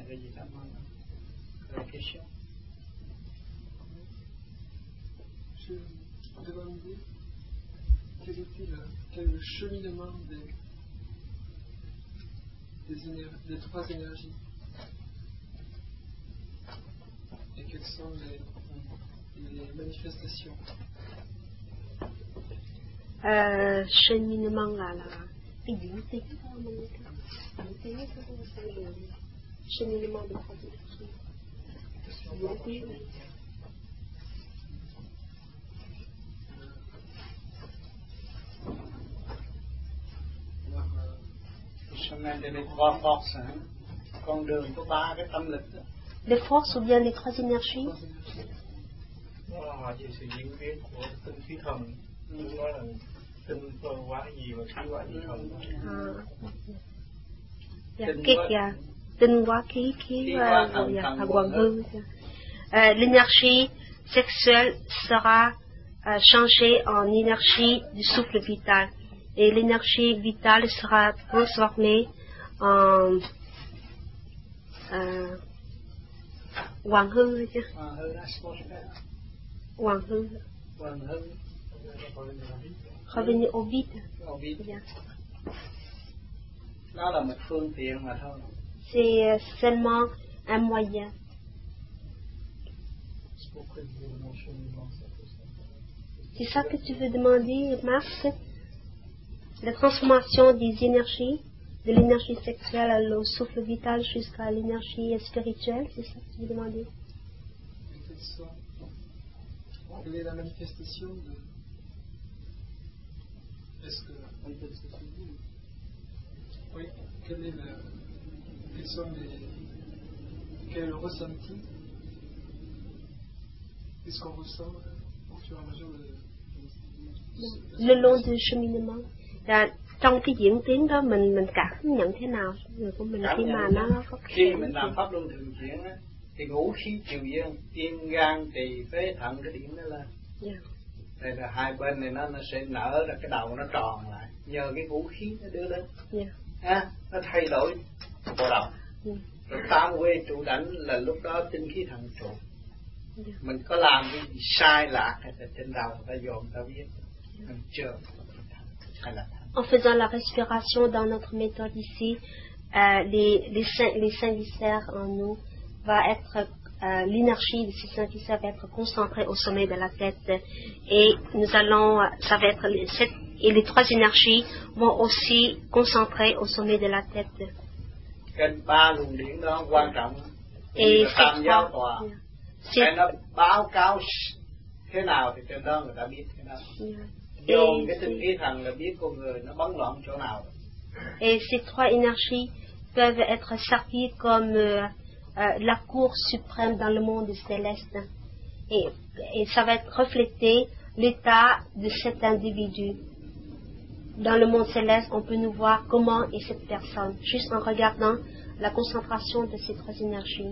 cái gì đó la question. Je demandais quel était le cheminement des trois énergies et quelles sont les manifestations. Cheminement là cái diễn tiến cheminement des trois énergies. Chemin de les trois forces, hein? Con đường có ba cái tâm lực đó. Les forces ou bien les trois énergies? Nó là hòa về sự diễn biến của tinh khí thần. Nó là tinh hóa gì và khí hóa gì thần. Tinh hóa khí và quang hư. L'énergie sexuelle sera changée en énergie du souffle vital. Et l'énergie vitale sera transformée en Hoàng hư chứ? Hoàng hư. Revenir au vide. Đó là một phương tiện mà thôi. C'est seulement un moyen. C'est ça que tu veux demander, Marc? La transformation des énergies, de l'énergie sexuelle au souffle vital jusqu'à l'énergie spirituelle, c'est ça que tu veux demander? Quelle est la manifestation de... Est-ce que la manifestation... Oui, quel est le ressenti? Qu'est-ce qu'on ressent au fur et à mesure le long du cheminement? Trong cái diễn tiến đó mình cảm nhận thế nào người của mình khi mà nó có khi mình làm pháp luân thường chuyển á, thì ngũ khí triều dương, tim gan tỳ phế thận cái điểm đó lên. Đây là hai bên này nó sẽ nở ra cái đầu nó tròn lại nhờ cái ngũ khí nó đưa lên. Nó thay đổi bộ đầu. Rồi tam quê trụ đảnh là lúc đó tinh khí thần trụ. Mình có làm cái gì sai lạc thì trên đầu người ta dồn ta biết. Mình chưa hay là en faisant la respiration dans notre méthode ici, les saints viscères en nous va être l'énergie de ces saints viscères va être concentrée au sommet de la tête et nous allons ça va être et les trois énergies vont aussi concentrer au sommet de la tête. Cái ba luồng điển đó quan trọng. Et tam giáo tòa. Cái nó báo cáo thế nào thì trên đó người ta biết thế nào. Dồn cái tinh khí thần là biết con người nó bấn loạn chỗ nào. Et ces trois énergies peuvent être servies comme la cour suprême dans le monde céleste. Et ça va être refléter l'état de cet individu. Dans le monde céleste, on peut nous voir comment est cette personne, juste en regardant la concentration de ces trois énergies.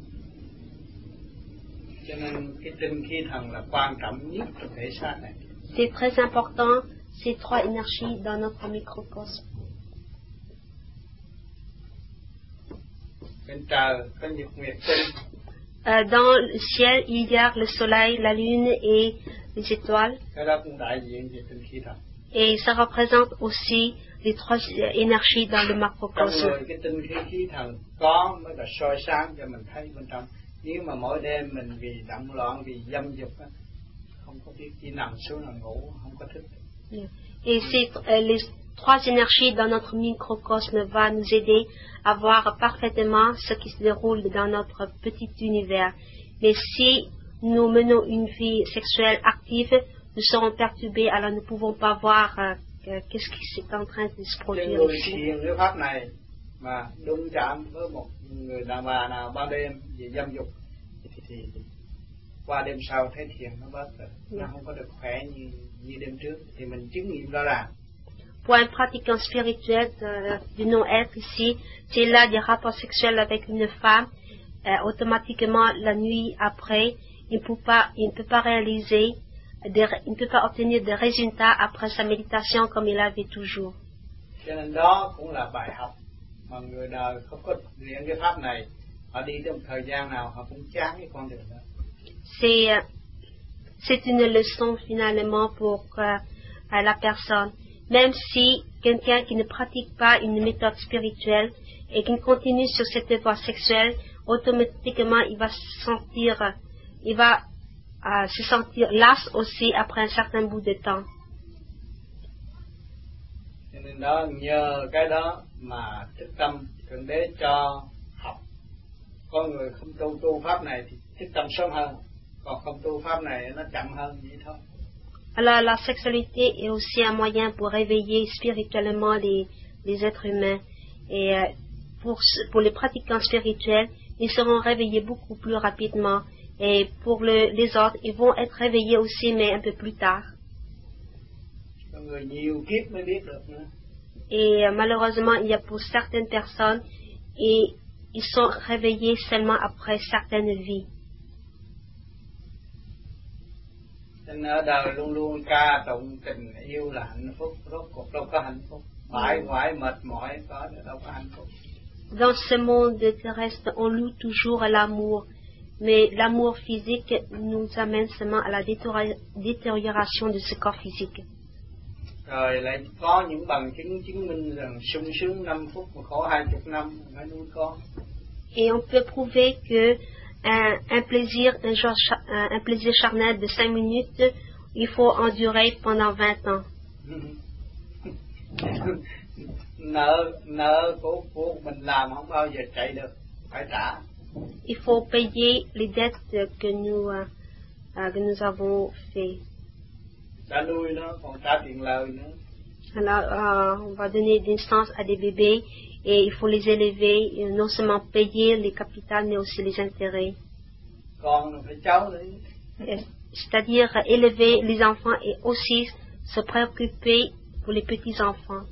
Cho nên cái tinh khí thần là quan trọng nhất trong thể xác này. C'est très important, ces trois énergies dans notre microcosme. Dans le ciel, il y a le soleil, la lune et les étoiles. Et ça représente aussi les trois énergies dans le macrocosme. Nếu mà mỗi đêm mình vì động loạn, vì dâm dục á, không có biết chỉ nằm xuống là ngủ, không có thức. Et les trois énergies dans notre microcosme va nous aider à voir parfaitement ce qui se déroule dans notre petit univers. Mais si nous menons une vie sexuelle active, nous serons perturbés, alors nous ne pouvons pas voir qu'est-ce qui est en train de se produire ici. Mà đụng chạm với một người đàn bà nào ban đêm về dâm dục thì qua đêm sau thấy thiền nó bớt rồi, nó không có được khỏe như đêm trước thì mình chứng nghiệm rõ ràng. Pour un pratiquant spirituel du non-être ici, s'il a des rapports sexuels avec une femme, automatiquement la nuit après, il ne peut pas réaliser, il ne peut pas obtenir des résultats après sa méditation comme il avait toujours. Cho nên đó cũng là bài học mà người đời không có luyện cái pháp này, họ đi tới một thời gian nào họ cũng chán cái con đường đó. C'est une leçon finalement pour la personne. Même si quelqu'un qui ne pratique pas une méthode spirituelle et qui continue sur cette voie sexuelle, automatiquement il va se sentir las aussi après un certain bout de temps. Cho nên đó, nhờ cái đó mà thức tâm Thượng Đế cho học. Có người không tu pháp này thì thức tâm sớm hơn, còn không tu pháp này nó chậm hơn vậy thôi. Alors la sexualité est aussi un moyen pour réveiller spirituellement les êtres humains. Et pour les pratiquants spirituels, ils seront réveillés beaucoup plus rapidement. Et pour les autres, ils vont être réveillés aussi, mais un peu plus tard. Et malheureusement, il y a pour certaines personnes, et ils sont réveillés seulement après certaines vies. Nên ở đời luôn luôn ca tụng tình yêu là hạnh phúc, rốt cuộc đâu có hạnh phúc, bại hoại mệt mỏi có đâu có hạnh phúc. Dans ce monde terrestre, on loue toujours l'amour, mais l'amour physique nous amène seulement à la détérioration de ce corps physique. Rồi lại có những bằng chứng chứng minh rằng sung sướng 5 phút mà khổ 20 năm phải nuôi con. Et on peut prouver que un plaisir charnel de 5 minutes, il faut endurer pendant 20 ans. Nợ của mình làm không bao giờ chạy được, phải trả. Il faut payer les dettes que nous avons fait. Đã nuôi nó còn trả tiền lời nữa. Alors, on va donner des naissances à des bébés et il faut les élever, et non seulement payer les capitales mais aussi les intérêts. C'est-à-dire élever les enfants et aussi se préoccuper pour les petits-enfants.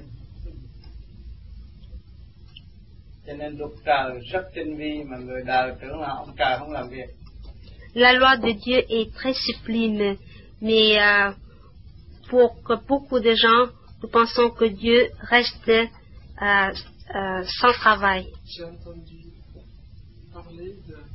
La loi de Dieu est très sublime, mais pour beaucoup de gens, nous pensons que Dieu reste sans travail. J'ai entendu parler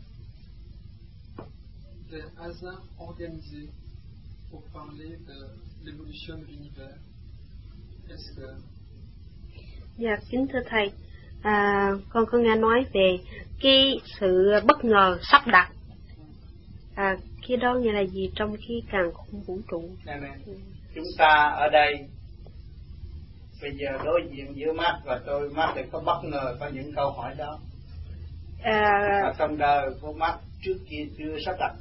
de hasard organisé pour parler de l'évolution de l'univers. Est-ce que... Dạ, kính thưa Thầy, con có nghe nói về cái sự bất ngờ sắp đặt. Cái đó nghĩa là gì trong cái càn khôn vũ trụ? Chúng ta ở đây bây giờ đối diện giữa Mark và tôi, Mark thì có bất ngờ có những câu hỏi đó. Và trong đời của Mark trước kia chưa sắp đặt.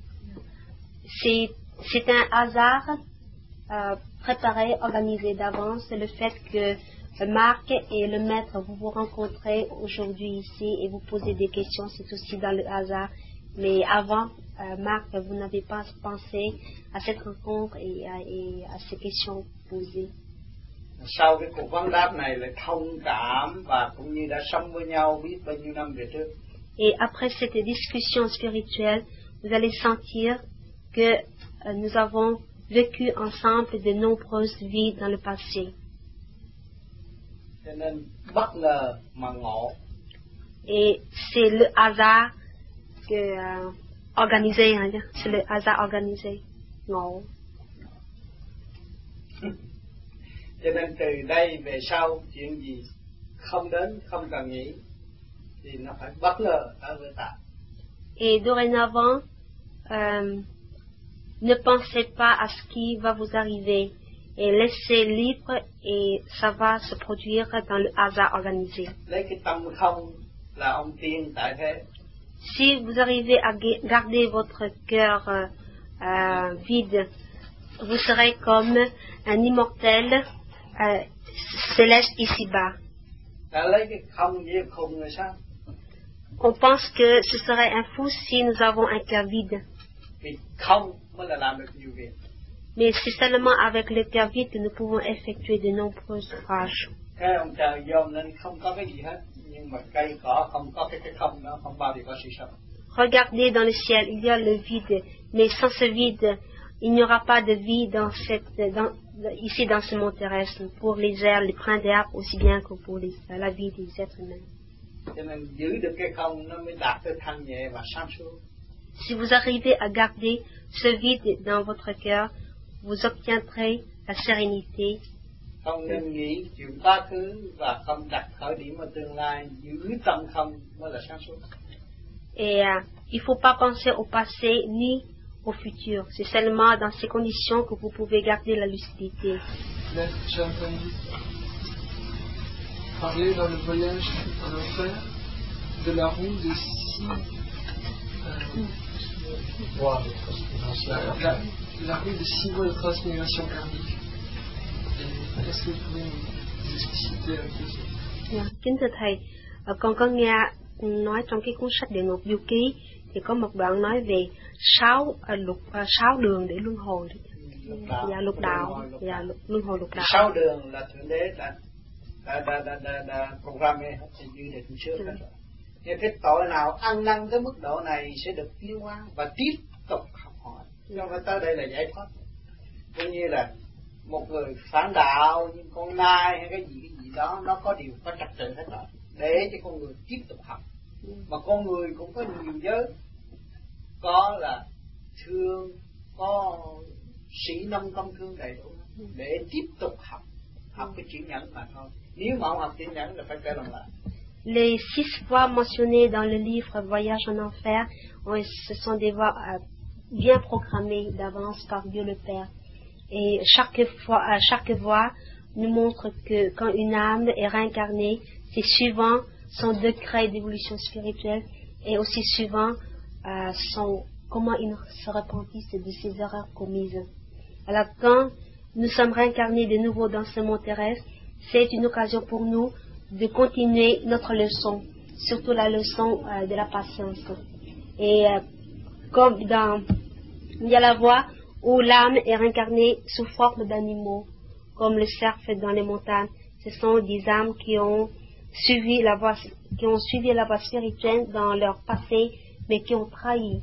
C'est un hasard préparé, organisé d'avance. Le fait que Marc et le maître vous vous rencontrez aujourd'hui ici et vous posez des questions, c'est aussi dans le hasard. Mais avant, Marc, vous n'avez pas pensé à cette rencontre et à ces questions posées. Sau cái cuộc vấn đáp này lại thông cảm và cũng như đã sống với nhau biết bao nhiêu năm về trước. Et après cette discussion spirituelle, vous allez sentir que nous avons vécu ensemble de nombreuses vies dans le passé. Cho nên bất ngờ mà ngộ. Et c'est le hasard organisé, hein, c'est le hasard organisé, ngộ. Cho nên từ đây về sau chuyện gì không đến, không cần nghĩ thì nó phải bất ngờ ở với ta. Et dorénavant, ne pensez pas à ce qui va vous arriver et laissez libre et ça va se produire dans le hasard organisé. Lấy cái tâm không là ông tiên tại thế. Si vous arrivez à garder votre cœur vide, vous serez comme un immortel céleste ici-bas. On pense que ce serait un fou si nous avons un cœur vide. Mais c'est seulement avec le cœur vide que nous pouvons effectuer de nombreux ouvrages. Regardez dans le ciel, il y a le vide, mais sans ce vide, il n'y aura pas de vie ici dans ce monde terrestre, pour les airs, les brins d'herbe, aussi bien que pour la vie des êtres humains. Cho nên giữ được cái không nó mới đạt tới thanh nhẹ và sáng suốt. Si vous arrivez à garder ce vide dans votre cœur, vous obtiendrez la sérénité. Không nên nghĩ chuyện quá khứ và không đặt khởi điểm ở tương lai, giữ tâm không mới là sáng suốt. Et il faut pas penser au passé ni au futur. C'est seulement dans ces conditions que vous pouvez garder la lucidité. Mais j'ai entendu parler dans le voyage en enfer de la roue de 6 la roue de 6 voies de transmigration karmique. Est-ce que vous pouvez nous expliciter un peu ça? Kính thưa thầy, con có nghe nói trong cái cuốn sách Địa Ngục Du Ký thì có một đoạn nói về 6 đường để luân hồi, lục đạo, luân hồi lục đạo. 6 đường là thượng đế đã programme hết thì như đề trước rồi. Thì cái tội nào ăn năn tới mức độ này sẽ được tiến hóa và tiếp tục học hỏi. Cho nên tới đây là giải thoát. Cũng như là một người phản đạo như con nai hay cái gì đó, nó có điều có trật tự hết rồi để cho con người tiếp tục học. Mà con người cũng có nhiều giới, có là thương, có sĩ nông công thương đầy đủ để tiếp tục học cái chữ nhẫn mà thôi. Nếu mà không học chữ nhẫn là phải trở lại. Les 6 voies mentionnées dans le livre Voyage en enfer, ce sont des voies bien programmées d'avance par Dieu le Père. Et chaque voie nous montre que quand une âme est réincarnée, c'est suivant son degré d'évolution spirituelle et aussi suivant comment il se repentisse de ses erreurs commises. Alors quand nous sommes réincarnés de nouveau dans ce monde terrestre, c'est une occasion pour nous de continuer notre leçon, surtout la leçon de la patience. Et comme il y a la voie où l'âme est réincarnée sous forme d'animaux, comme le cerf dans les montagnes. Ce sont des âmes qui ont suivi la voie spirituelle dans leur passé, mais qui ont trahi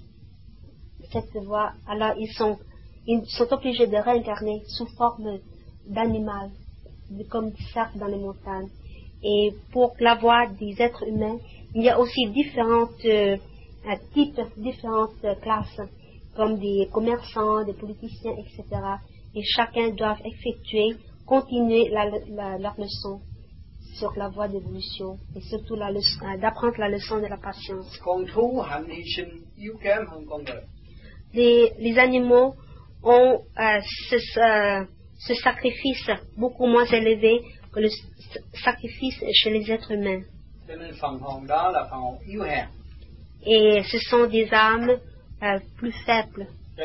cette voie. Alors ils sont obligés de réincarner sous forme d'animal, comme des cerfs dans les montagnes. Et pour la voie des êtres humains, il y a aussi différentes types, différentes classes, comme des commerçants, des politiciens, etc. Et chacun doit continuer leur leçon sur la voie d'évolution et surtout d'apprendre la leçon de la patience. Les animaux ont ce sacrifice beaucoup moins élevé que le sacrifice chez les êtres humains. Et ce sont des âmes plus faibles.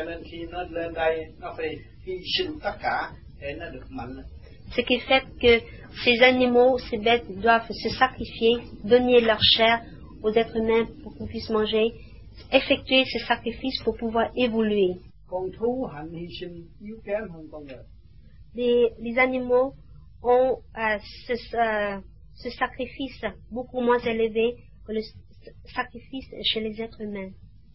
Ce qui fait que ces animaux, ces bêtes doivent se sacrifier, donner leur chair aux êtres humains pour qu'on puisse manger, effectuer ce sacrifice pour pouvoir évoluer. Les animaux ont ce sacrifice beaucoup moins élevé que le sacrifice chez les êtres humains.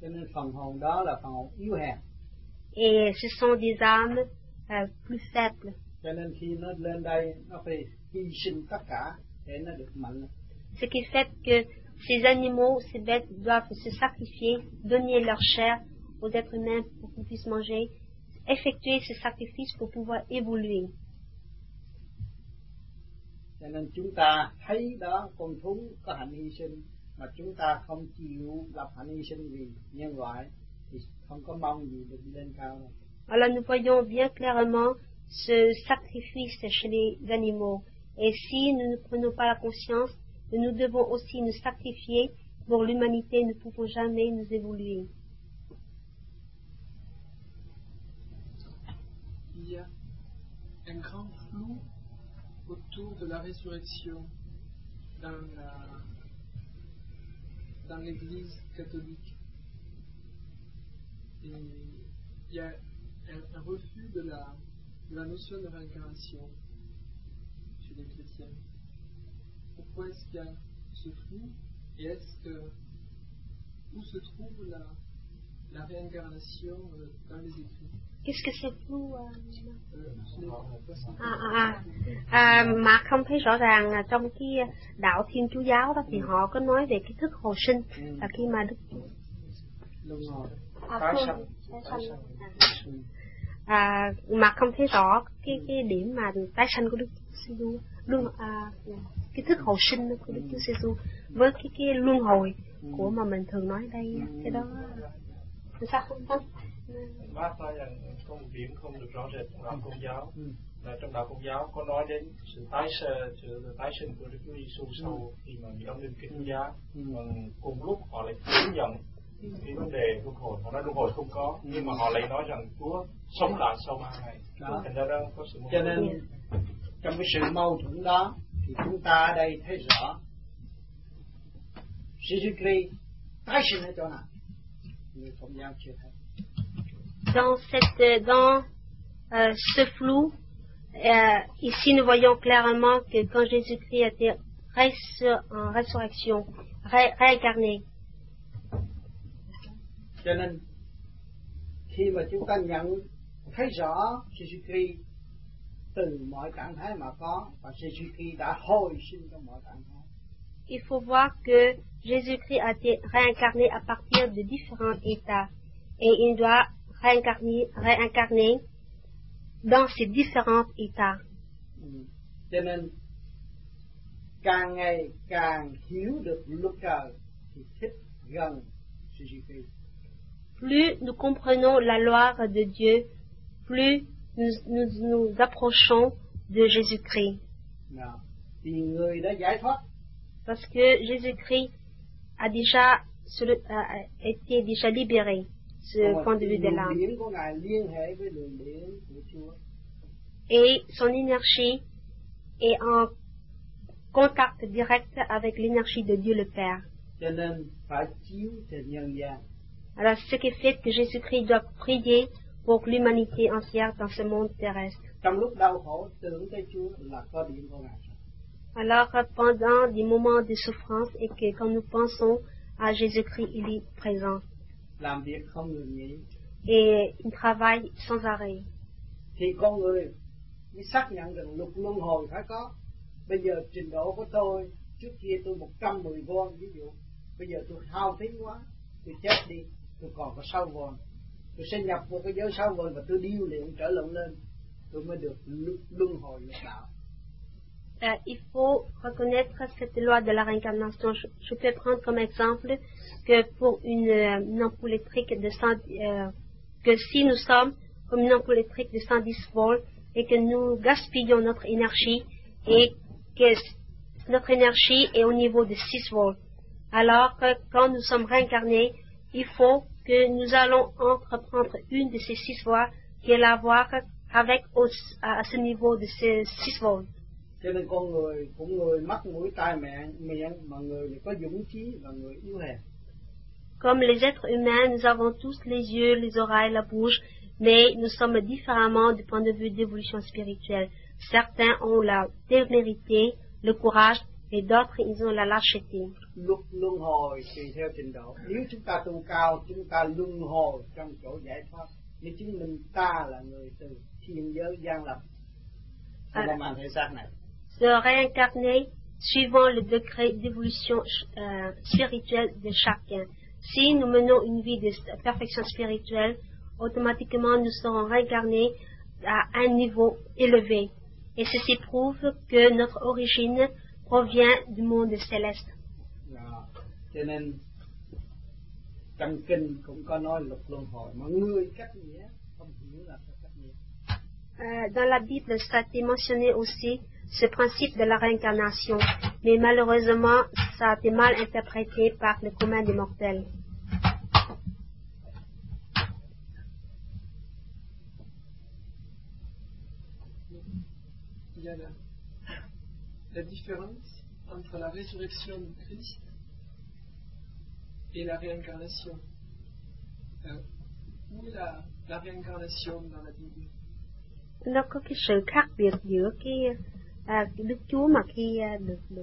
Et ce sont des âmes plus faibles. Ce qui fait que ces animaux, ces bêtes doivent se sacrifier, donner leur chair aux êtres humains pour qu'on puisse manger, effectuer ce sacrifice pour pouvoir évoluer. Alors nous voyons bien clairement ce sacrifice chez les animaux. Et si nous ne prenons pas la conscience, nous devons aussi nous sacrifier pour l'humanité, nous ne pouvons jamais nous évoluer. Il y a un grand flou autour de la résurrection dans l'Église catholique. Et il y a un refus de la notion de réincarnation chez les chrétiens. Pourquoi est-ce qu'il y a ce flou et où se trouve la réincarnation dans les Écrits? Qu'est-ce que c'est flou? Mà không thấy rõ ràng là trong cái đạo Thiên Chúa giáo đó thì họ có nói về cái thức hồi sinh là khi mà Đức Chúa mà không thấy rõ cái điểm mà tái sanh của Đức Giêsu, cái thức hồi sinh của Đức Chúa Giêsu với cái luân hồi của mà mình thường nói đây, cái đó sao không thích? Bác nói rằng có một điểm không được rõ rệt trong đạo Công giáo, là trong đạo Công giáo có nói đến sự tái sinh của Đức Chúa Giêsu sau khi mà bị đóng đinh cái thánh giá, cùng lúc họ lại phủ nhận cái vấn đề luân hồi. Họ nói luân hồi không có, nhưng mà họ lại nói rằng Chúa sống lại sau 3 ngày. Thành ra đó có sự cho nên trong cái sự mâu thuẫn đó thì chúng ta ở đây thấy rõ Jesus Christ tái sinh ở chỗ nào người Công giáo chưa thấy. Dans ce flou, ici nous voyons clairement que quand Jésus-Christ a été en résurrection, réincarné. Cho nên khi mà chúng ta thấy rõ Jesus Christ từ mọi trạng thái mà có, và Jesus Christ đã hồi sinh trong mọi trạng thái. Il faut voir que Jésus-Christ a été réincarné à partir de différents états, et il doit réincarner dans ces différents états. Cho nên càng ngày càng hiểu được luật trời thì thích gần Jesus Christ. Plus nous comprenons la loi de Dieu, plus nous approchons de Jésus-Christ. Thì người đã giải thoát. Parce que Jésus-Christ a été déjà libéré, ce point de vue de l'âme. Et son énergie est en contact direct avec l'énergie de Dieu le Père. Alors, ce qui fait que Jésus-Christ doit prier pour l'humanité entière dans ce monde terrestre. Alors, pendant des moments de souffrance et que quand nous pensons à Jésus-Christ, il est présent. Et il travaille sans arrêt. Thì con người mới xác nhận rằng luật luân hồi phải có. Bây giờ trình độ của tôi, trước kia tôi 110V, ví dụ. Bây giờ tôi hao thính quá, tôi chết đi, tôi còn có 6V. Tôi sẽ nhập vào cái giới 6V và tôi điêu luyện trở lên, tôi mới được luân hồi lục đạo. Il faut reconnaître cette loi de la réincarnation. Je peux prendre comme exemple que pour une ampoule électrique que si nous sommes comme une ampoule électrique de 110V et que nous gaspillons notre énergie et que notre énergie est au niveau de 6V, alors que quand nous sommes réincarnés, il faut que nous allons entreprendre une de ces 6 voies qui est la voie à ce niveau de ces 6V. Cho nên con người cũng người mắt mũi tai miệng mà người thì có dũng chí và người yếu hèn. Comme les êtres humains, nous avons tous les yeux, les oreilles, la bouche, mais nous sommes différemment du point de vue d'évolution spirituelle. Certains ont la témérité, le courage, et d'autres ils ont la lâcheté. Luật luân hồi tùy theo trình độ. Nếu chúng ta tu cao, chúng ta luân hồi trong chỗ giải thoát. Nếu chứng minh ta là người từ thiên giới gian lập. Mang thể xác này. Se réincarner suivant le degré d'évolution spirituelle de chacun. Si nous menons une vie de perfection spirituelle, automatiquement nous serons réincarnés à un niveau élevé. Et ceci prouve que notre origine provient du monde céleste. Cho nên trong kinh cũng có nói luật luân hồi, mà người cách nghĩa không hiểu là cách nghĩa. Dans la Bible, ça a été mentionné aussi ce principe de la réincarnation, mais malheureusement, ça a été mal interprété par le commun des mortels. Il y a la différence entre la résurrection du Christ et la réincarnation. Où est la réincarnation dans la Bible? Nó có cái sự khác biệt giữa cái Đức Chúa mà khi được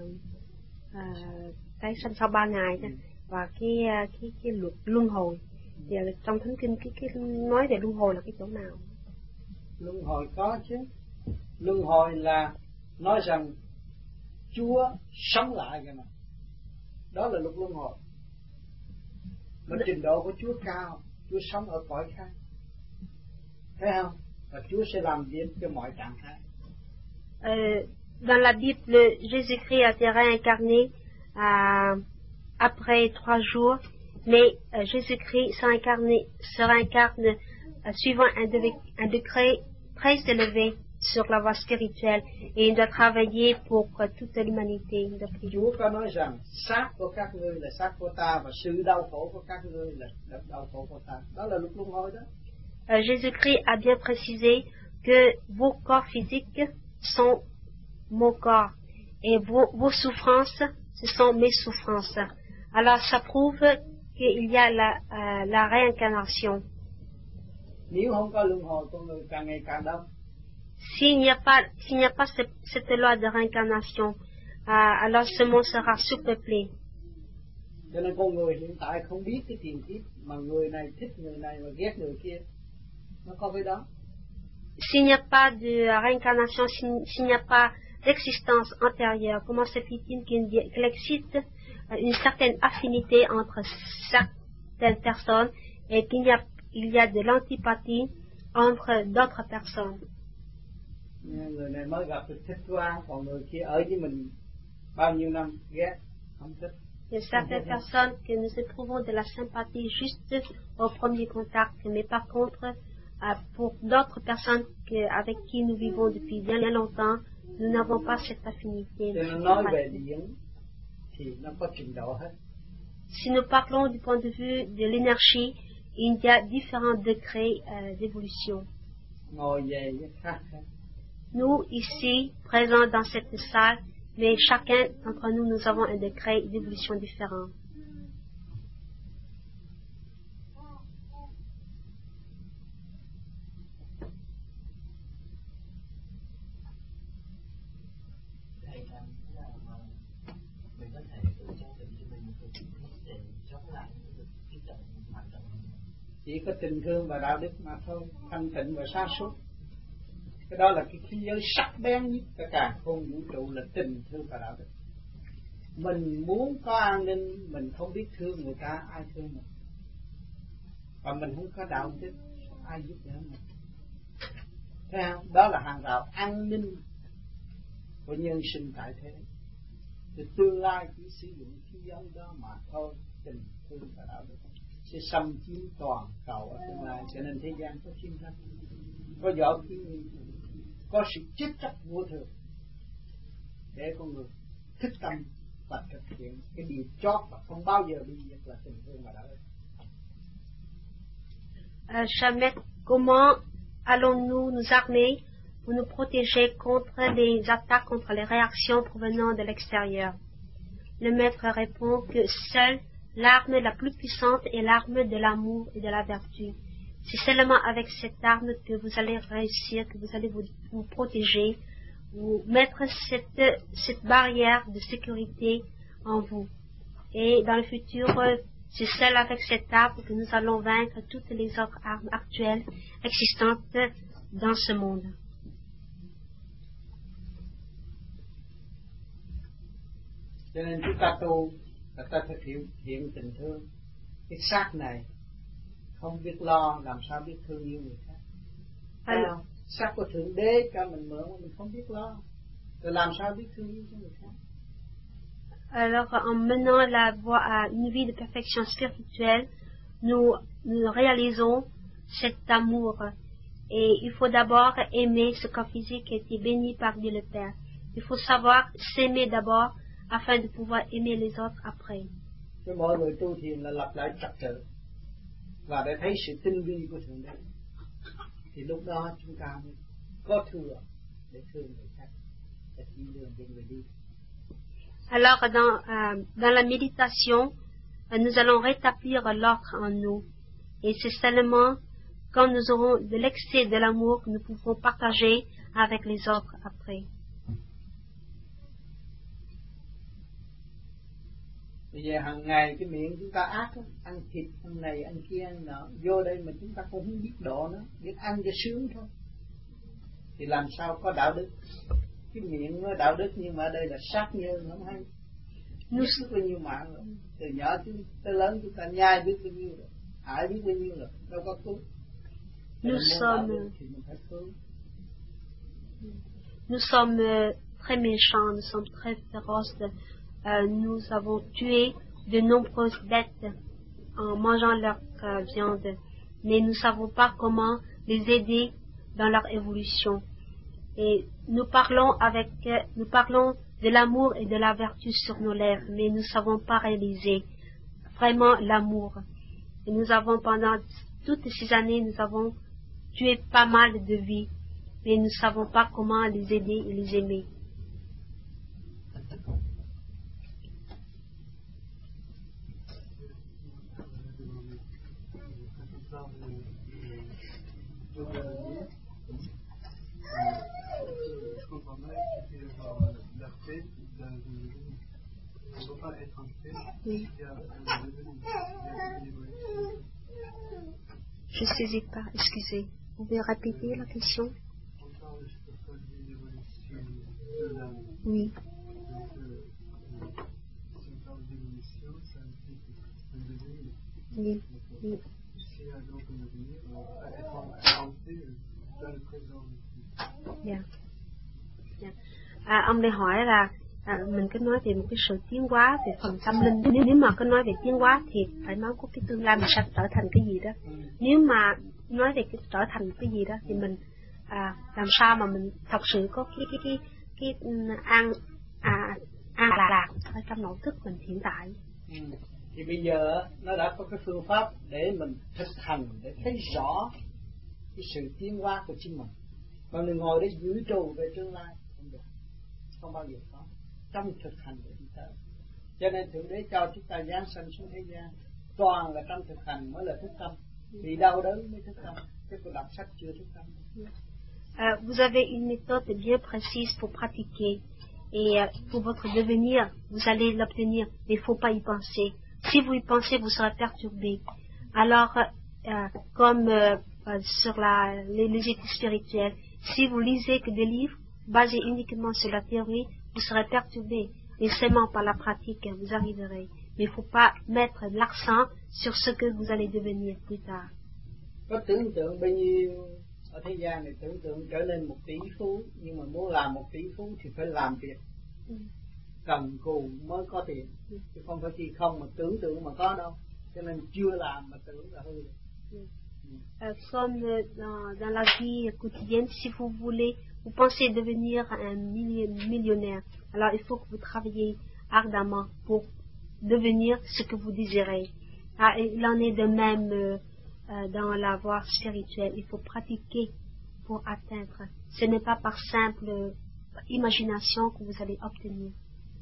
tái sanh sau 3 ngày đó, và cái luật luân hồi. Thì trong Thánh Kinh cái nói về luân hồi là cái chỗ nào? Luân hồi có chứ. Luân hồi là nói rằng Chúa sống lại rồi mà. Đó là luật luân hồi. Mà trình độ của Chúa cao, Chúa sống ở cõi khác. Thấy không? Và Chúa sẽ làm việc cho mọi trạng thái. Dans la Bible, Jésus-Christ a été réincarné après 3 jours, mais Jésus-Christ se réincarne suivant un degré très élevé sur la voie spirituelle et il doit travailler pour toute l'humanité. Chúa có nói rằng xác của các ngươi là xác của ta và sự đau khổ của các ngươi là đau khổ của ta. Đó là luật luân hồi đó. Jésus-Christ a bien précisé que vos corps physiques sont mon corps et vos souffrances ce sont mes souffrances. Alors ça prouve qu'il y a la réincarnation. Nếu không có luân hồi, con người càng ngày càng đông. S'il n'y a pas cette loi de réincarnation, alors ce monde sera surpeuplé. Cho nên con người hiện tại không biết cái tiền kiếp mà người này thích người này và ghét người kia. Nó có cái đó. S'il n'y a pas de réincarnation, s'il n'y a pas d'existence antérieure, comment se fait-il qu'il existe une certaine affinité entre certaines personnes et qu'il y a de l'antipathie entre d'autres personnes? Người này mới gặp được thích qua, còn người kia ở với mình bao nhiêu năm ghét, không thích. Il y a certaines personnes que nous éprouvons de la sympathie juste au premier contact, mais par contre, pour d'autres personnes avec qui nous vivons depuis bien longtemps, nous n'avons pas cette affinité. Si nous parlons du point de vue de l'énergie, il y a différents degrés d'évolution. Nous, ici, présents dans cette salle, mais chacun d'entre nous, nous avons un degré d'évolution différent. Chỉ có tình thương và đạo đức mà thôi, thanh tịnh và sáng suốt. Cái đó là cái khí giới sắc bén nhất cả càn khôn vũ trụ là tình thương và đạo đức. Mình muốn có an ninh, mình không biết thương người ta, ai thương mình. Và mình không có đạo đức, ai giúp đỡ mình. Thấy không? Đó là hàng rào an ninh của nhân sinh tại thế. Thì tương lai chỉ sử dụng khí giới đó mà thôi, tình thương và đạo đức sẽ xâm chiếm toàn cầu ở tương lai. Cho nên thế gian có chiến tranh, có võ khí, có sự chết chóc vô thường để con người thức tâm và thực hiện cái điều chót và không bao giờ bị diệt là tình thương và đạo đức. Jamais comment allons-nous nous armer pour nous protéger contre les attaques, contre les réactions provenant de l'extérieur? Le maître répond que seule l'arme la plus puissante est l'arme de l'amour et de la vertu. C'est seulement avec cette arme que vous allez réussir, que vous allez vous protéger, vous mettre cette barrière de sécurité en vous. Et dans le futur, c'est seul avec cette arme que nous allons vaincre toutes les autres armes actuelles existantes dans ce monde. Cho nên chúng ta tu, ta thực hiện tình thương. Cái xác này không biết lo, làm sao biết thương yêu người khác. Phải không? Xác của Thượng Đế cho mình mượn mà mình không biết lo, rồi làm sao biết thương yêu cho người khác. Alors, en menant la voie à une vie de perfection spirituelle, nous réalisons cet amour. Et il faut d'abord aimer ce corps physique qui a été béni par Dieu le Père. Il faut savoir s'aimer d'abord afin de pouvoir aimer les autres après. Cho mọi người tu thiền là lập lại trật tự và để thấy sự tinh vi của Thượng Đế. Thì lúc đó chúng ta mới có thừa để thương người khác, để chỉ đường cho người đi. Alors, dans la méditation, nous allons rétablir l'ordre en nous. Et c'est seulement quand nous aurons de l'excès de l'amour que nous pouvons partager avec les autres après. Bây giờ hàng ngày cái miệng chúng ta ác lắm, ăn thịt, ăn này, ăn kia, ăn nọ, vô đây mà chúng ta cũng không biết độ nó, biết ăn cho sướng thôi. Thì làm sao có đạo đức? Cái miệng nó đạo đức nhưng mà ở đây là sát nhân, nó không hay. Biết bao nhiêu mạng rồi, từ nhỏ tới lớn chúng ta nhai biết bao nhiêu rồi, hại biết bao nhiêu rồi, đâu có cứu. Nous sommes très méchants, nous sommes très féroces. Nous avons tué de nombreuses bêtes en mangeant leur viande, mais nous ne savons pas comment les aider dans leur évolution. Et nous parlons de l'amour et de la vertu sur nos lèvres, mais nous ne savons pas réaliser vraiment l'amour. Et nous avons, pendant toutes ces années, nous avons tué pas mal de vies, mais nous ne savons pas comment les aider et les aimer. Oui. Je ne saisis pas, excusez. Vous pouvez répéter la question? Oui. Oui. Oui. Yeah. Yeah. Ông đây hỏi là mình cứ nói về một cái sự tiến hóa về phần tâm linh. Nếu mà cứ nói về tiến hóa thì phải nói có cái tương lai mình sẽ trở thành cái gì đó. Nếu mà nói về cái trở thành cái gì đó thì mình làm sao mà mình thật sự có cái an lạc ở trong nội thức mình hiện tại. Thì bây giờ nó đã có cái phương pháp để mình thực hành, để thấy rõ cái sự tiến hóa của chính mình. Mà mình ngồi để giữ trù về tương lai không được, không bao giờ có. Trong thực hành để đi tới. Cho nên Thượng Đế cho chúng ta giáng sanh xuống thế gian, toàn là trong thực hành mới là thức tâm. Vì đau đớn mới thức tâm, chứ còn đọc sách chưa thức tâm. Vous avez une méthode bien précise pour pratiquer et pour votre devenir, vous allez l'obtenir, mais il ne faut pas y penser. Si vous y pensez, vous serez perturbé. Alors, comme sur les études spirituelles, si vous lisez que des livres basés uniquement sur la théorie, vous serez perturbé. Et seulement par la pratique, vous arriverez. Mais il ne faut pas mettre l'accent sur ce que vous allez devenir plus tard. Có tưởng tượng bao nhiêu ở thế gian này, tưởng tượng trở nên một tỷ phú, nhưng mà muốn làm một tỷ phú thì phải làm việc cần cù mới có tiền, chứ không phải chỉ không mà tưởng tượng mà có đâu. Cho nên chưa làm mà tưởng là hư rồi. Comme dans la vie quotidienne, si vous voulez, vous pensez devenir un millionnaire, alors il faut que vous travaillez ardemment pour devenir ce que vous désirez. Il en est de même dans la voie spirituelle, il faut pratiquer pour atteindre. Ce n'est pas par simple imagination que vous allez obtenir.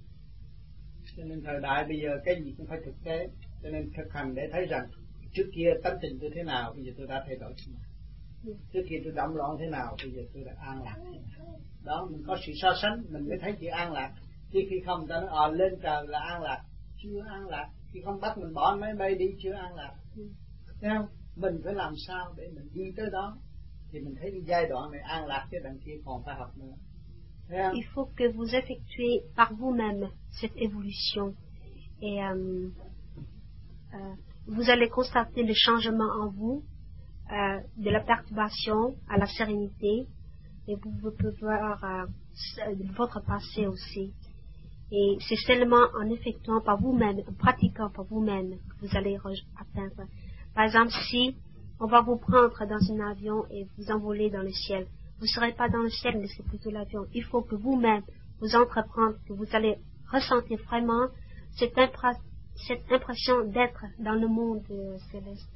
Cho nên thời đại bây giờ cái gì cũng phải thực tế, cho nên thực hành để thấy rằng trước kia tánh tình tôi thế nào, bây giờ tôi đã thay đổi thế nào. Trước kia tôi động loạn thế nào, bây giờ tôi đã an lạc thế nào. Đó, mình có sự so sánh, mình mới thấy chữ an lạc. Chứ khi không ta nói lên trời là an lạc, chưa an lạc. Khi không bắt mình bỏ máy bay đi, chưa an lạc. Thấy không? Mình phải làm sao để mình đi tới đó, thì mình thấy cái giai đoạn này an lạc, chứ đằng kia còn phải học nữa. Il faut que vous effectuez par vous-même cette évolution. Et vous allez constater le changement en vous, de la perturbation à la sérénité, et vous pouvez voir votre passé aussi. Et c'est seulement en effectuant par vous-même, en pratiquant par vous-même, que vous allez atteindre. Par exemple, si on va vous prendre dans un avion et vous envoler dans le ciel, vous ne serez pas dans le ciel, mais c'est plutôt l'avion. Il faut que vous-même vous entreprendre, que vous allez ressentir vraiment cette impression d'être dans le monde céleste.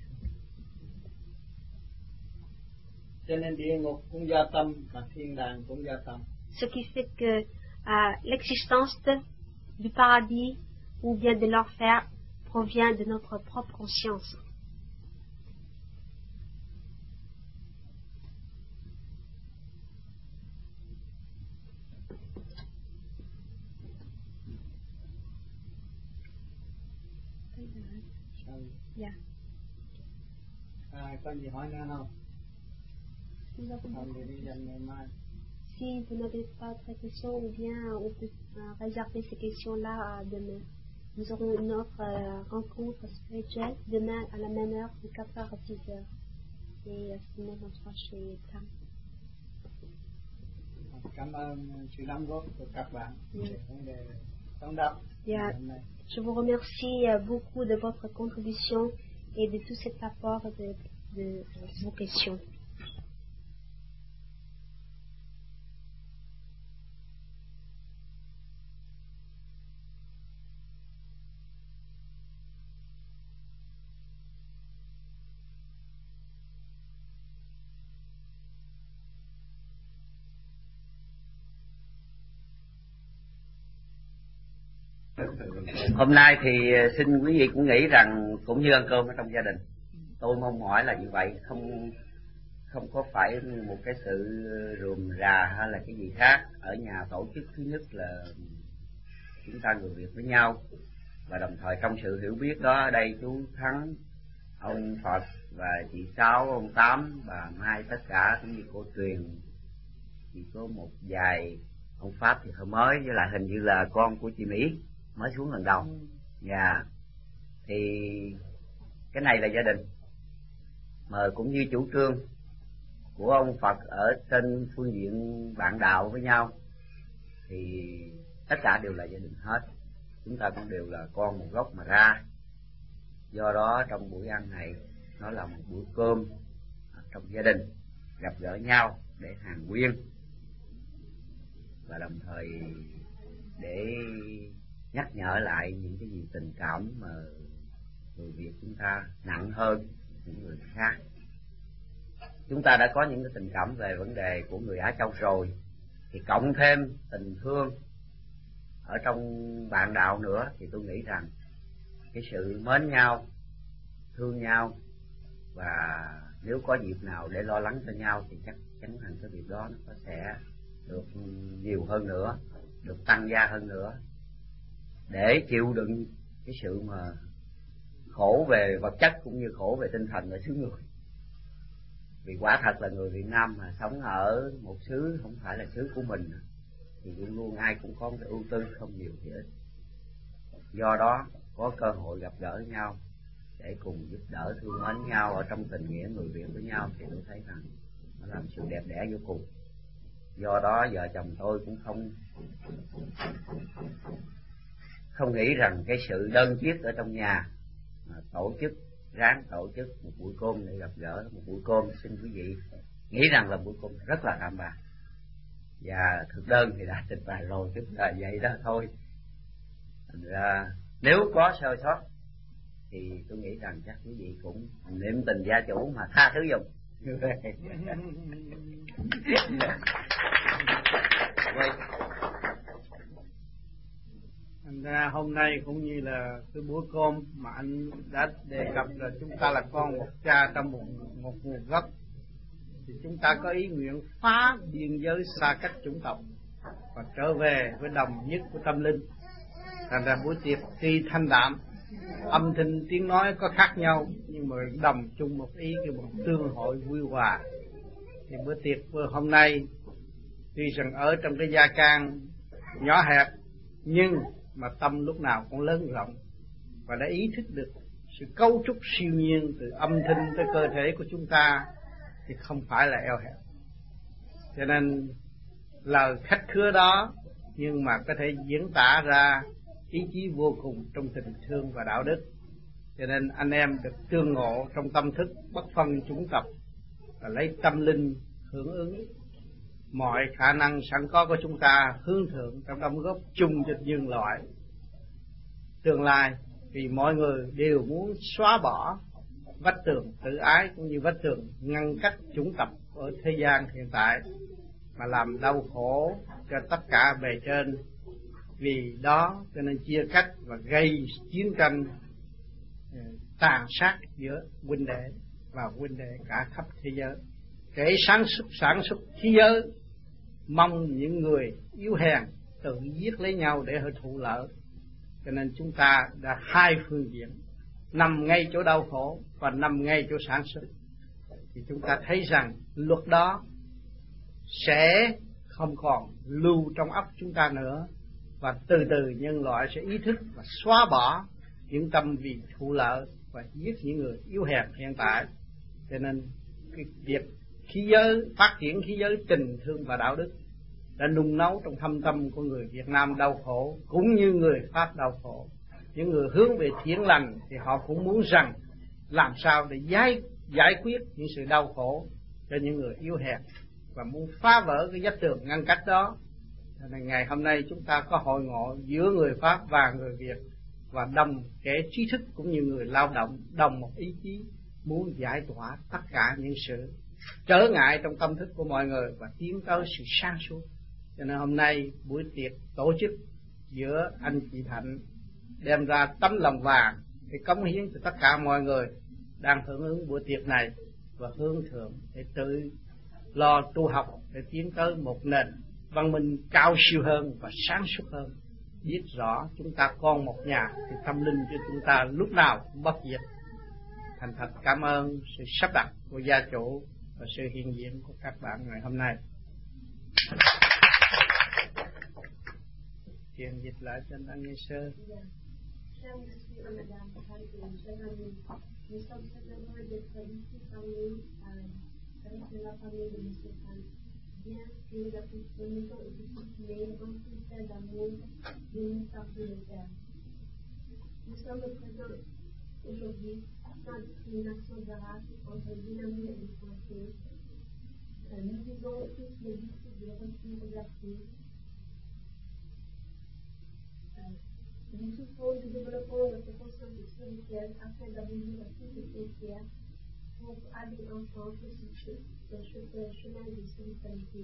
Ce qui fait que l'existence du paradis ou bien de l'enfer provient de notre propre conscience. Dạ. Có gì hỏi nữa không? Không thì đi dành ngày mai. Si vous n'avez pas de questions, ou bien on peut réserver ces questions-là à demain. Nous aurons une autre rencontre spirituelle demain à la même heure, de 4h à 6h. Et sinon on sera chez Tam. Cảm ơn sự đóng góp của các bạn về vấn đề tổng đáp. Je vous remercie beaucoup de votre contribution et de tout cet apport de vos questions. Hôm nay thì xin quý vị cũng nghĩ rằng cũng như ăn cơm ở trong gia đình. Tôi mong mỏi là như vậy, không có phải một cái sự rườm rà hay là cái gì khác. Ở nhà tổ chức thứ nhất là chúng ta người Việt với nhau, và đồng thời trong sự hiểu biết đó, ở đây chú Thắng, ông Phật và chị Sáu, ông Tám, bà Mai, tất cả cũng như cô Tuyền, chỉ có một vài ông Pháp thì hơi mới, với lại hình như là con của chị Mỹ mới xuống lần đầu. Thì cái này là gia đình, mà cũng như chủ trương của ông Phật ở trên phương diện bạn đạo với nhau, thì tất cả đều là gia đình hết. Chúng ta cũng đều là con một gốc mà ra. Do đó trong buổi ăn này nó là một bữa cơm trong gia đình, gặp gỡ nhau để hàn huyên, và đồng thời để nhắc nhở lại những cái gì tình cảm mà người Việt chúng ta nặng hơn những người khác. Chúng ta đã có những cái tình cảm về vấn đề của người Á Châu rồi, thì cộng thêm tình thương ở trong bạn đạo nữa, thì tôi nghĩ rằng cái sự mến nhau, thương nhau, và nếu có dịp nào để lo lắng cho nhau thì chắc chắn rằng cái việc đó nó sẽ được nhiều hơn nữa, được tăng gia hơn nữa, để chịu đựng cái sự mà khổ về vật chất cũng như khổ về tinh thần ở xứ người. Vì quả thật là người Việt Nam mà sống ở một xứ không phải là xứ của mình thì luôn luôn ai cũng có một cái ưu tư, không nhiều thì ít. Do đó có cơ hội gặp gỡ nhau để cùng giúp đỡ thương mến nhau ở trong tình nghĩa người Việt với nhau, thì tôi thấy rằng nó làm sự đẹp đẽ vô cùng. Do đó vợ chồng tôi cũng không nghĩ rằng cái sự đơn chiếc ở trong nhà mà tổ chức một buổi cơm để gặp gỡ, một buổi cơm xin quý vị nghĩ rằng là buổi cơm rất là đạm bạc, và thực đơn thì đã trình bày rồi, tức là vậy đó thôi. Thành ra nếu có sơ sót thì tôi nghĩ rằng chắc quý vị cũng niệm tình gia chủ mà tha thứ giùm. Thành ra hôm nay cũng như là cái bữa cơm mà anh đã đề cập là chúng ta là con một cha trong một nguồn gốc, thì chúng ta có ý nguyện phá biên giới xa cách chủng tộc và trở về với đồng nhất của tâm linh. Thành ra buổi tiệc tuy thanh đạm, âm thanh tiếng nói có khác nhau, nhưng mà đồng chung một ý, cái một tương hội vui hòa. Thì bữa tiệc hôm nay tuy rằng ở trong cái gia can nhỏ hẹp, nhưng mà tâm lúc nào cũng lớn rộng, và đã ý thức được sự cấu trúc siêu nhiên từ âm thanh tới cơ thể của chúng ta thì không phải là eo hẹp. Cho nên lời khách khứa đó nhưng mà có thể diễn tả ra ý chí vô cùng trong tình thương và đạo đức. Cho nên anh em được tương ngộ trong tâm thức bất phân chủng tộc, và lấy tâm linh hưởng ứng mọi khả năng sẵn có của chúng ta hướng thượng trong đóng góp chung cho nhân loại tương lai. Vì mọi người đều muốn xóa bỏ vách tường tự ái cũng như vách tường ngăn cách chủng tộc ở thế gian hiện tại, mà làm đau khổ cho tất cả bề trên. Vì đó cho nên chia cách và gây chiến tranh tàn sát giữa huynh đệ và huynh đệ cả khắp thế giới. Kể sản xuất thế giới mong những người yếu hèn tự giết lấy nhau để họ thụ lợi. Cho nên chúng ta đã hai phương diện nằm ngay chỗ đau khổ và nằm ngay chỗ sản xuất, thì chúng ta thấy rằng luật đó sẽ không còn lưu trong óc chúng ta nữa, và từ từ nhân loại sẽ ý thức và xóa bỏ những tâm vì thụ lợi và giết những người yếu hèn hiện tại. Cho nên cái việc khí giới, phát triển khí giới tình thương và đạo đức đã nung nấu trong thâm tâm của người Việt Nam đau khổ, cũng như người Pháp đau khổ. Những người hướng về thiện lành thì họ cũng muốn rằng làm sao để giải quyết những sự đau khổ cho những người yếu hèn, và muốn phá vỡ cái vách tường ngăn cách đó. Cho nên ngày hôm nay chúng ta có hội ngộ giữa người Pháp và người Việt, và đồng kẻ trí thức cũng như người lao động đồng một ý chí muốn giải tỏa tất cả những sự trở ngại trong tâm thức của mọi người và tiến tới sự sáng suốt. Cho nên hôm nay buổi tiệc tổ chức giữa anh chị Thạnh đem ra tấm lòng vàng để cống hiến cho tất cả mọi người đang hưởng ứng buổi tiệc này, và hướng thượng để tự lo tu học để tiến tới một nền văn minh cao siêu hơn và sáng suốt hơn. Biết rõ chúng ta còn một nhà thì tâm linh cho chúng ta lúc nào cũng bất diệt. Thành thật cảm ơn sự sắp đặt của gia chủ và sự hiện diện của các bạn ngày hôm nay. Truyền dịch lại cho anh nghe sơ. Nous sommes très heureux d'être ici parmi avec la famille de M. Franck. Bien que la maison est située dans une terre d'amour d'une partie de terre. Nous sommes présents aujourd'hui sans discrimination de race entre Vietnamiens et les Français. Nous visons tous le but de retour vers Dieu. Nous souffrons du développement de notre conscience spirituelle afin d'abolir toutes les frontières pour aller ensemble sur le chemin de spiritualité.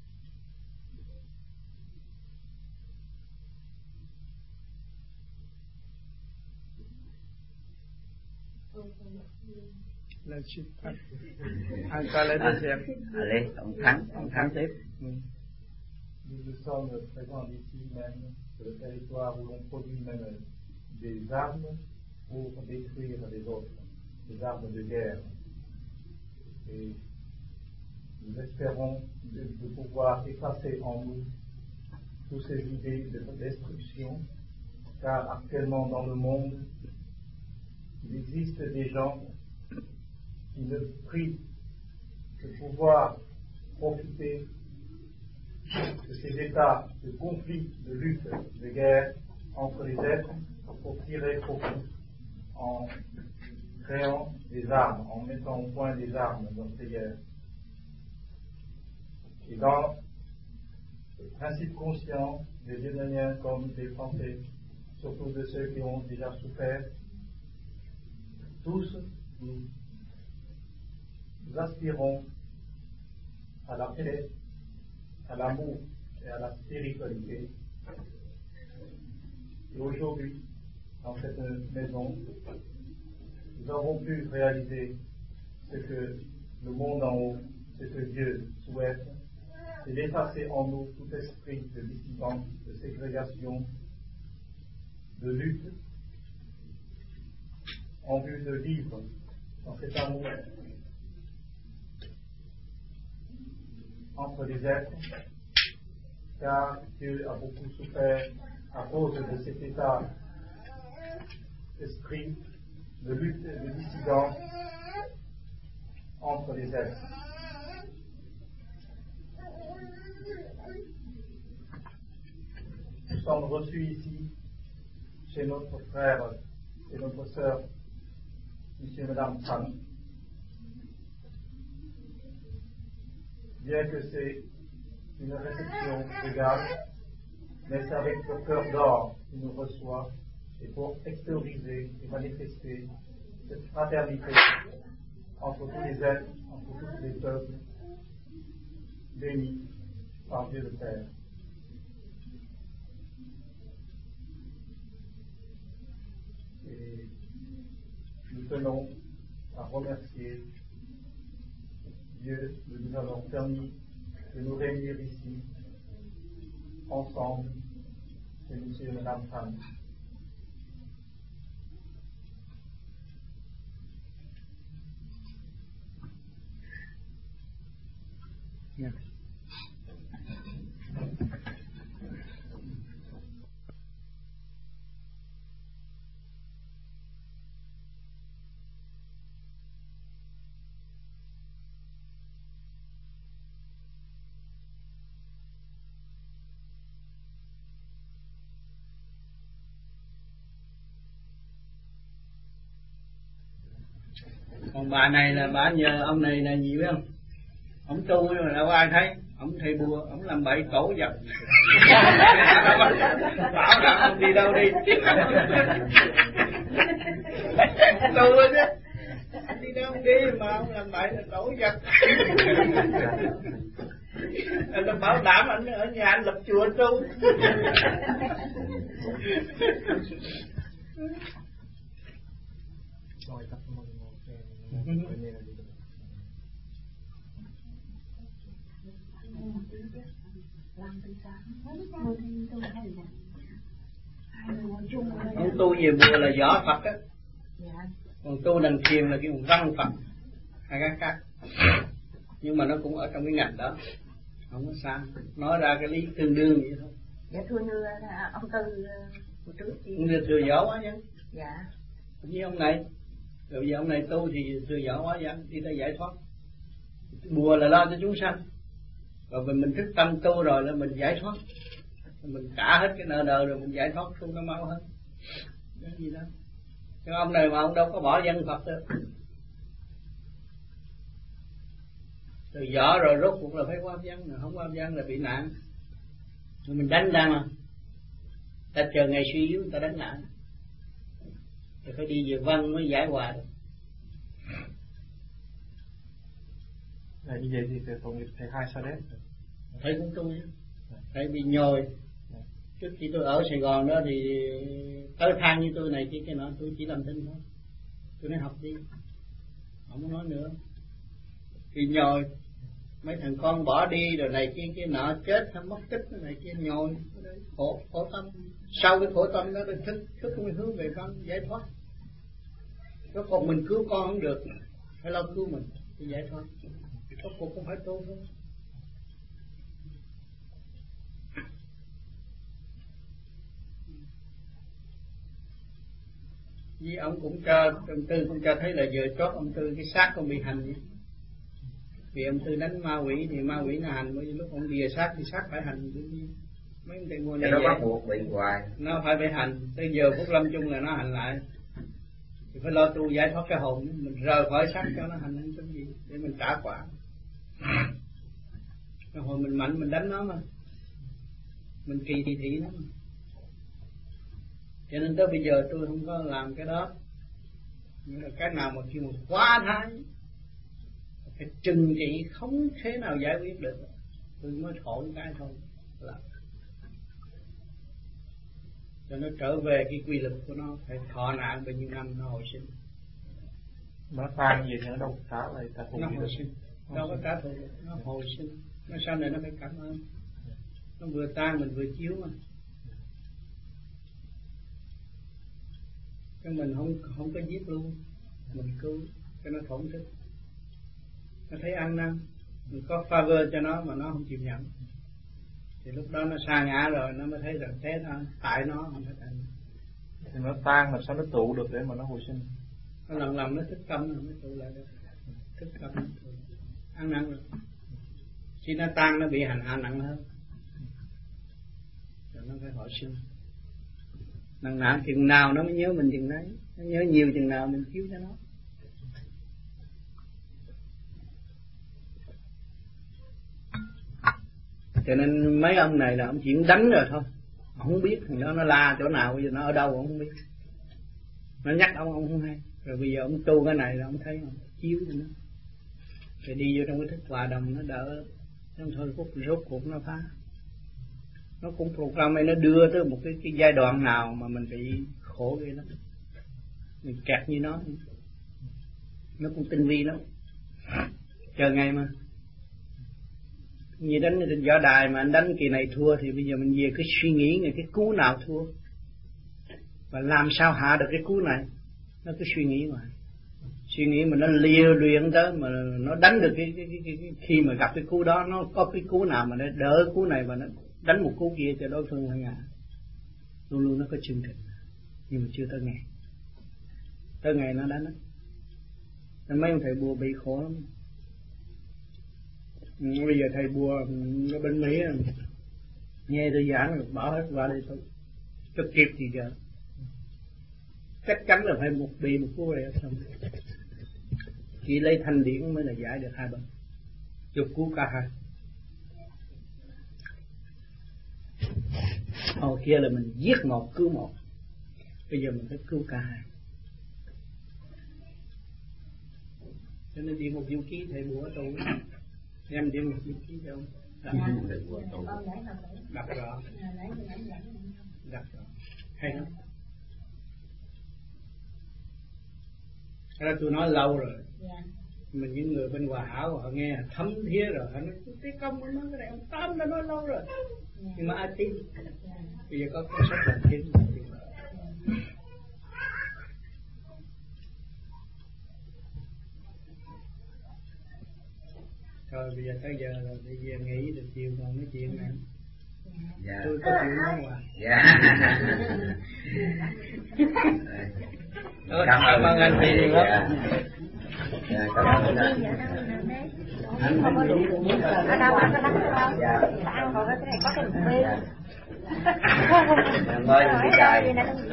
Là suite. Encore la deuxième. Allez, on thắng tiếp. Nous sommes présents ici même sur le territoire où l'on produit même des armes pour détruire les autres, des armes de guerre. Et nous espérons de pouvoir effacer en nous toutes ces idées de destruction, car actuellement dans le monde, il existe des gens qui ne prient de pouvoir profiter de ces états de conflit, de lutte, de guerre entre les êtres pour tirer profit en créant des armes, en mettant au point des armes dans ces guerres. Et dans le principe conscient des Vietnamiens comme des Français, surtout de ceux qui ont déjà souffert, tous nous aspirons à la paix, à l'amour et à la spiritualité. Et aujourd'hui, dans cette maison, nous avons pu réaliser ce que le monde en haut, ce que Dieu souhaite, c'est d'effacer en nous tout esprit de dissidence, de ségrégation, de lutte, en vue de vivre dans cet amour entre les êtres, car Dieu a beaucoup souffert à cause de cet état d'esprit de lutte et de dissidence entre les êtres. Nous sommes reçus ici chez notre frère et notre sœur, monsieur et madame Tran. Bien que c'est une réception égale, mais c'est avec le cœur d'or qu'il nous reçoit, et pour extérioriser et manifester cette fraternité entre tous les êtres, entre tous les peuples, bénis par Dieu le Père. Et nous tenons à remercier Dieu de nous avoir permis de nous réunir ici, ensemble, chez monsieur et madame Tran. Yeah. Còn bà này là bà nhờ ông này là gì biết không? Ông tu nhưng mà đâu có ai thấy, ông thầy bùa, ông làm bậy cổ dập. Bảo rằng ông đi đâu đi. Tu chứ. Đi đâu không đi mà ông làm bậy là cổ dập. Anh bảo đảm anh ở nhà anh lập chùa tu. Ông tu về bùa là võ Phật á, còn tu đằng thiền là cái văn Phật, hai cái khác. Nhưng mà nó cũng ở trong cái ngành đó, không có sao. Nói ra cái lý tương đương vậy thôi. Dạ thưa như ông Tư hồi trước thì cũng được thừa võ quá chứ. Dạ. Cũng như ông này, rồi giờ ông này tu thì thừa võ quá vậy, đi tới giải thoát. Bùa là lo cho chúng sanh, rồi mình thức tâm tu rồi là mình giải thoát, mình trả hết cái nợ nợ rồi mình giải thoát tu nó mau hơn. Cái gì đó. Chứ ông này mà ông đâu có bỏ dân Phật được. Từ võ rồi rốt cuộc là phải qua dân, không qua dân là bị nạn. Rồi mình đánh ra mà, ta chờ ngày suy yếu người ta đánh lại, rồi phải đi về văn mới giải hòa được. Như vậy thì tội nghiệp thầy hai sao đấy? Thầy cũng tu chứ. Thầy bị nhồi. Trước khi tôi ở Sài Gòn đó thì tới than như tôi này kia nọ, tôi chỉ làm thinh thôi. Tôi nói học đi, không có nói nữa. Thì nhồi, mấy thằng con bỏ đi rồi này kia nọ, chết hay mất tích này kia nhồi, khổ tâm. Sau cái khổ tâm đó tôi thức mới hướng về con giải thoát. Có còn mình cứu con không được, phải lo cứu mình để giải thoát. Có cuộc cũng phải tu thôi. Vì ông cũng cho, ông Tư cũng cho thấy là giờ chót ông Tư cái xác không bị hành. Vì ông Tư đánh ma quỷ thì ma quỷ nó hành, bởi vì lúc ông bìa xác thì xác phải hành. Mấy ông Tư ngồi này nó bắt buộc bị hoài. Nó phải hành, tới giờ phút lâm chung là nó hành lại. Thì phải lo tu giải thoát cái hồn, mình rời khỏi xác cho nó hành lên cái gì để mình trả quả. Cái hồi mình mạnh mình đánh nó mà, mình kỳ thị nó mà. Cho nên tới bây giờ tôi không có làm cái đó. Nhưng mà cái nào mà khi mà quá thái, phải trừng trị không thể nào giải quyết được, tôi mới thổi cái thôi là cho nó trở về cái quy luật của nó, phải thọ nạn bao nhiêu năm nó hồi sinh. Nó tan gì thì nó đâu trả lại trả thù. Nó hồi sinh, đâu có trả thù, nó hồi sinh. Nó sau này nó phải cảm ơn. Nó vừa tan mình vừa chiếu mà. Cái mình không có giết luôn, mình cứu cho nó thổn thức. Nó thấy ăn năn, mình có favor cho nó mà nó không chịu nhận, thì lúc đó nó sa ngã rồi nó mới thấy rằng thế nó tại nó không phải tại nó. Thì nó tan làm sao nó tụ được để mà nó hồi sinh? Nó lần nó thức tâm rồi mới tụ lại được. Thức tâm ăn năn rồi, khi nó tan nó bị hành hạ nặng hơn, rồi nó phải hồi sinh. Nặng nặng chừng nào nó mới nhớ mình chừng đấy, nó nhớ nhiều chừng nào mình cứu cho nó. Cho nên mấy ông này là ông chỉ đánh rồi thôi, ông không biết thằng đó nó la chỗ nào, bây giờ nó ở đâu ông không biết, nó nhắc ông không hay. Rồi bây giờ ông tu cái này là ông thấy ông chiếu cho nó, rồi đi vô trong cái thức hòa đồng nó đỡ. Trong thôi phút rốt cuộc nó phá, nó cũng program này, nó đưa tới một cái giai đoạn nào mà mình bị khổ ghê lắm, mình kẹt như nó cũng tinh vi lắm. Chờ ngày mà như đánh trên võ đài mà anh đánh kỳ này thua thì bây giờ mình về cái suy nghĩ về cái cú nào thua và làm sao hạ được cái cú này, nó cứ suy nghĩ suy nghĩ mà nó liều luyện tới mà nó đánh được cái khi mà gặp cái cú đó, nó có cái cú nào mà nó đỡ cú này và nó đánh một cú kia cho đối phương ngã. Luôn luôn nó có chương trình, nhưng mà chưa tới ngày. Tới ngày nó đánh. Nên mấy ông thầy bùa bị khổ lắm. Bây giờ thầy bùa ở bên Mỹ nghe tôi giảng rồi bỏ hết qua đây thôi, cho kịp gì giờ. Chắc chắn là phải một cú này xong. Chỉ lấy thanh điển mới là giải được hai bên, chụp cứu cả hai. Hồi kia là mình giết một cứu một, bây giờ mình phải cứu cả hai. Cho nên đi một vũ khí thầy bùa tôi đem đi một vũ khí cho ông đặt rõ hay lắm. Cái đó tôi nói lâu rồi. Mình những người bên Hòa Hảo họ nghe thấm thía rồi, họ nói cái công của nó cái này ông Tám đã nói lâu rồi, nhưng mà ai tin? Bây giờ có sách làm tin. Rồi bây giờ tới giờ rồi, bây giờ nghỉ được chiều còn nói chuyện này. Dạ. Tôi có chuyện nói hoài. Dạ. Cảm ơn anh Phi nhiều lắm. Dạ, cảm ơn anh. Anh không có đủ muốn là ở đâu ăn cái bánh đâu. Dạ. Ăn còn cái này có cái bột bê. Mời đi dài.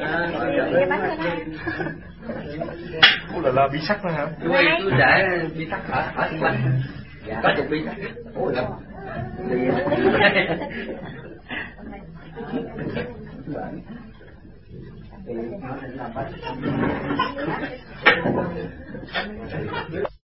Ủa là bí sắc nữa hả? Tôi để bí sắc ở xung quanh. Dạ. Có chục bí sắc. Ủa lắm. Thì nó làm bánh.